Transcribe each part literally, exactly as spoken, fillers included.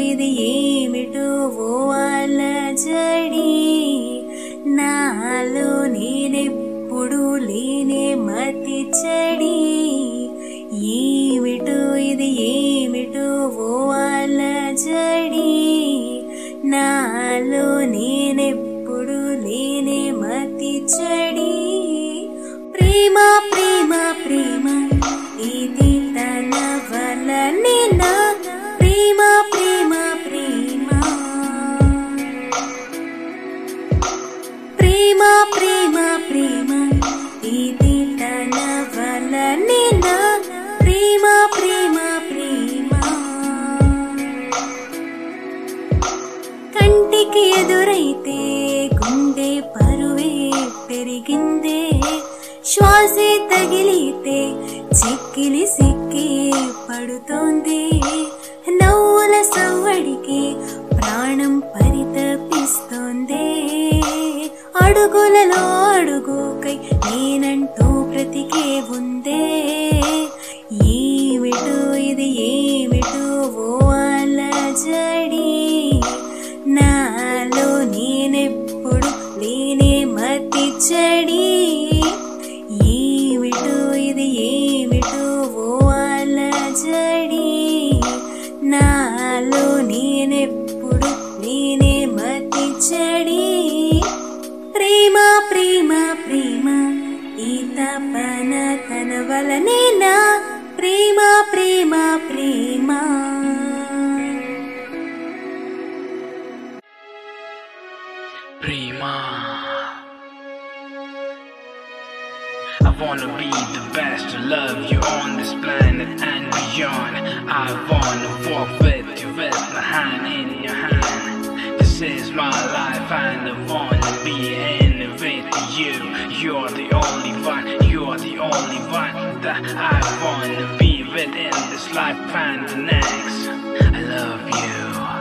ఇది ఏమిటో ఓ అలజడి, నాలో నేనెప్పుడు లేనే మతి చెడి. ఏమిటో ఇది ఏమిటో ఓ అలజడి, నాలో నేనెప్పుడు లేనే మతి చెడి. ప్రేమ ప్రేమ ప్రేమ ఇది తన వలనేనా, ప్రేమ ప్రేమ ప్రేమ ప్రేమ ప్రేమ ప్రేమ ఇది తన వలనేనా, ప్రేమ ప్రేమ ప్రేమ. కంటికి ఎదురైతే గుండె పరువే పెరిగిందే, శ్వాసే తగిలితే చిక్కిలి సిక్కి పడుతోంది. నవ్వుల సవ్వడికి ప్రాణం పరితపిస్తోంది. అడుగులలో అడుగుకై నేనంటూ బ్రతికే ఉందే. ఏమిటో ఇది ఏమిటో ఓ అలజడి, నాలో నేనెప్పుడు లేనే మతి చెడి. ఏమిటో ఇది ఏమిటో ఓ అలజడి, నాలో నేనెప్పుడు లేనే మతి చెడి. ప్రేమ ప్రేమ ప్రేమ ఈ తపన తన వలనేనా, ప్రేమ ప్రేమ ప్రేమ. Prima, I wanna be the best to love you on this planet and beyond. I wanna walk with you with my hand in your hand. This is my life and I wanna be in it with you. You're the only one, you're the only one that I wanna be with in this life and the next. I love you.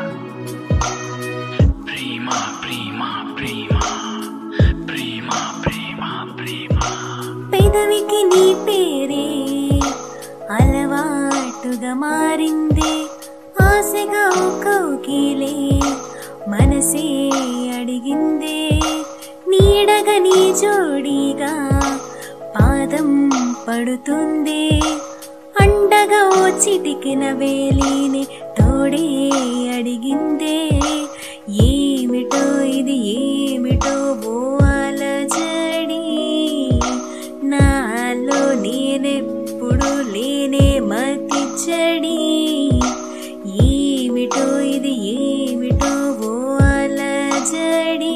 Prima, prima, prima, prima, prima, prima. పెదవికి నీ పేరే అలవాటుగా మారిందే, ఆశగా కౌగిలే మనసే అడిగిందే. నీడగా నీ జోడిగా పాదం పడుతుందే, అండగా ఓ చిటికిన వేలిని తోడే అడిగిందే. ఏమిటో ఇది ఏమిటో ఓ అలజడి, నాలో నేనెప్పుడు లేనే మతి చెడి. ఏమిటో ఇది ఏమిటో ఓ అలజడి,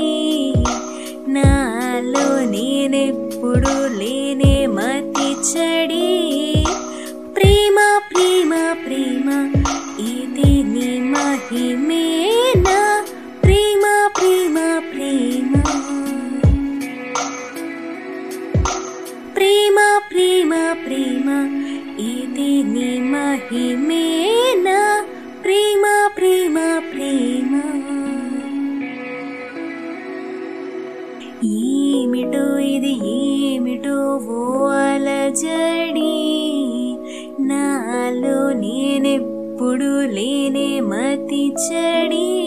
నాలో నేనెప్పుడు లేనే మతి చెడి. ప్రేమ ప్రేమ ప్రేమ ఇది నీ మహిమేనా, ప్రేమ ప్రేమ ప్రేమ ప్రేమ ప్రేమ ప్రేమ ఇది నీ మహిమేనా, ప్రేమ ప్రేమ ప్రేమ. ఏమిటో ఇది ఏమిటో ఓ అలజడి, నాలో నేనెప్పుడు లేనే మతి చెడి.